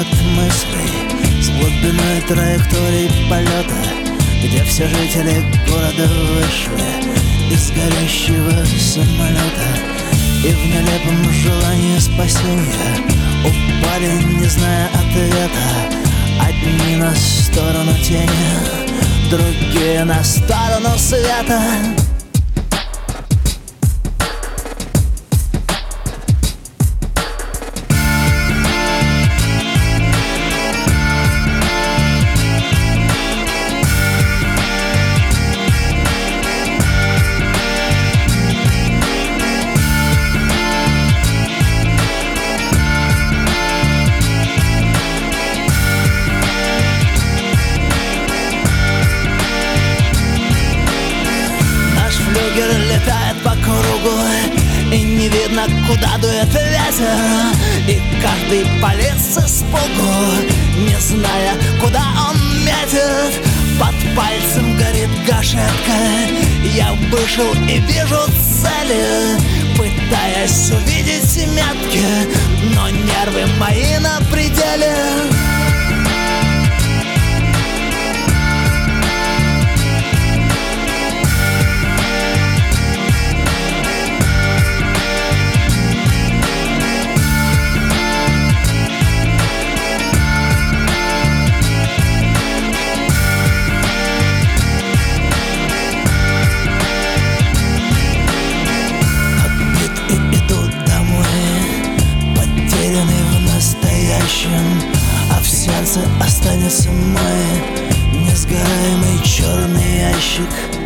город мыслей с глубиной траекторий полета, где все жители города вышли из горящего самолета и в нелепом желании спасения упали, не зная ответа. Одни на сторону тени, другие на сторону света. Флюгер летает по кругу, и не видно, куда дует ветер. И каждый палит с испугу, не зная, куда он метит. Под пальцем горит гашетка, я вышел и вижу цели, пытаясь увидеть метки, но нервы мои на пределе. А в сердце останется мой несгораемый черный ящик.